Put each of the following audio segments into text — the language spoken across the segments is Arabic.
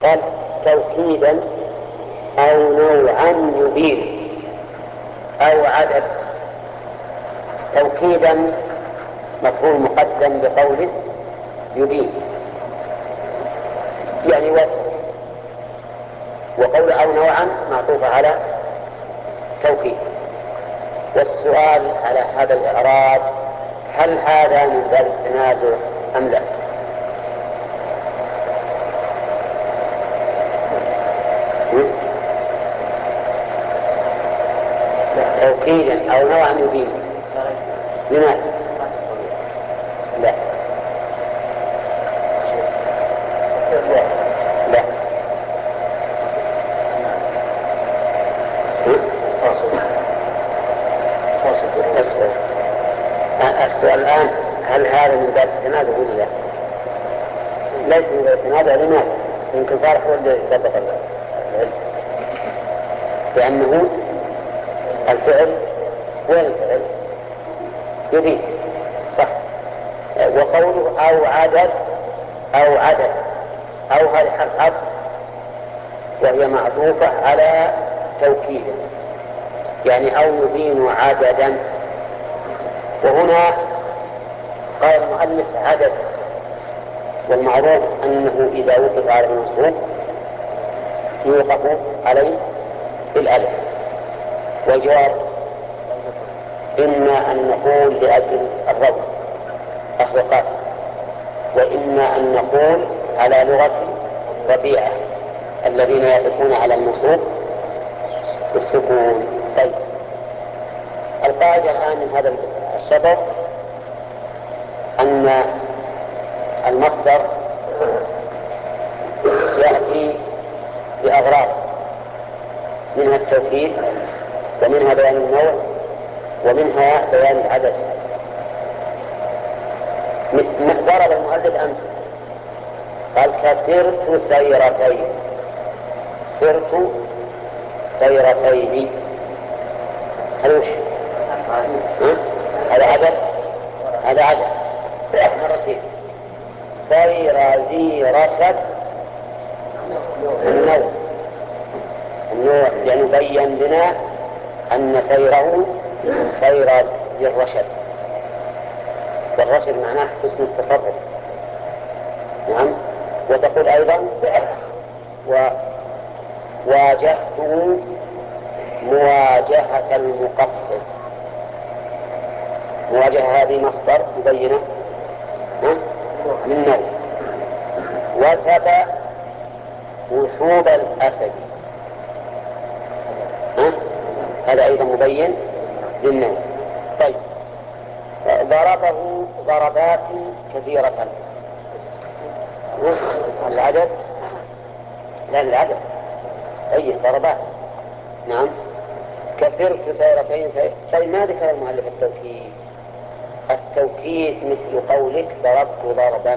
قال توكيدا أو نوعا يبين أو عدد. توكيدا مفعول مقدم بقوله يبين يعني وقول أو نوعا معطوف على توكيد. والسؤال على هذا الإعراب هل هذا من باب التنازع أم لا؟ توكيدا أو نوعا يبين لماذا؟ لا لا السؤال الآن هل هذا من باب التنازع ولا لا؟ ليس من باب التنازع. لماذا؟ يمكن صالح هو اللي ضبط العلم، لأنه الفعل هو الفعل يبين صح. وقوله أو عدد أو عدد أو هذه حرف عطف وهي معطوفة على توكيد يعني أو يبين عددا. وهنا قال المؤلف عدد، والمعروف أنه إذا وقف على المنصوب يوقف عليه بالألف. والجواب إما أن نقول لأجل الرب أخلقات، وإما أن نقول على لغة ربيعة الذين يقفون على المنصوب بالسكون. طيب القاعدة الآن من هذا الشطر أن المصدر يأتي بأغراض، منها التوكيد ومنها بيان النوع ومنها بيان العدد. ضرب المؤلف أمثلة قال كسرت سيرتين، سرت سيرتين هل وش هذا عدد؟ هذا عدد مرتين. سير ذي رشد النوع يعني بين لنا أن سيره سير ذي الرشد، والرشد معناه حسن التصرف. نعم. وتقول أيضا واجهته مواجهة المقصر. مواجهة هذه مصدر مبينة من نوع. وثب وثوب الأسد هذا أيضا مبين للنوع. طيب ضربه ضربات كثيرة العدد لا العدد أي ضربات. نعم. كثرت سيرتين طيب ما ذكر المؤلف التوكيد؟ التوكيد مثل قولك ضربت ضربا،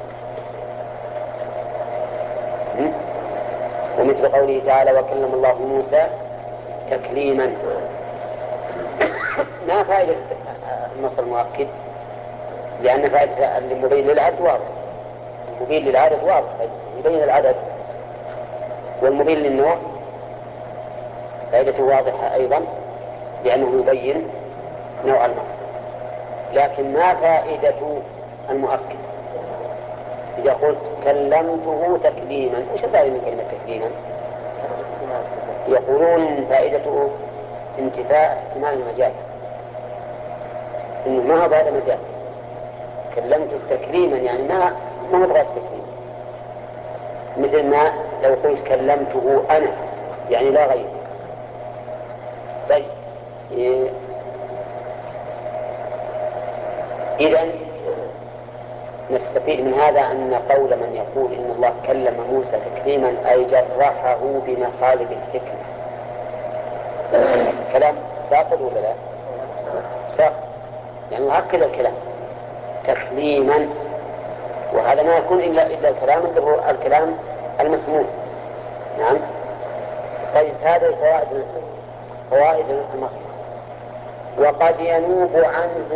ومثل قوله تعالى وكلم الله موسى تكليما. ما فائدة النص المؤكد؟ لأن فائدة المبين للعدد واضح، المبين للعدد واضح يبين العدد، والمبين للنوع فائدته واضحة أيضا لأنه يبين نوع المصدر. لكن ما فائدة المؤكد؟ إذا قلت كلمته تكليما إيش الفائدة من كلمة تكليما؟ يقولون فائدته انتفاء احتمال المجاز، إنه ما هو هذا مجاز. كلمته تكليما يعني ما هو بغير تكليم، مثل ما لو قلت كلمته أنا يعني لا غير. طيب إذن نستفيد من هذا أن قول من يقول إن الله كلم موسى تكليما أي جرحه بمخالب الحكمة كلام ساقط ولا لا؟ ساقط يعني هكذا الكلام تكليما، وهذا ما يكون إلا الكلام اللي هو الكلام المسموع. نعم. طيب هذه فوائد المصدر. وقد ينوب عنه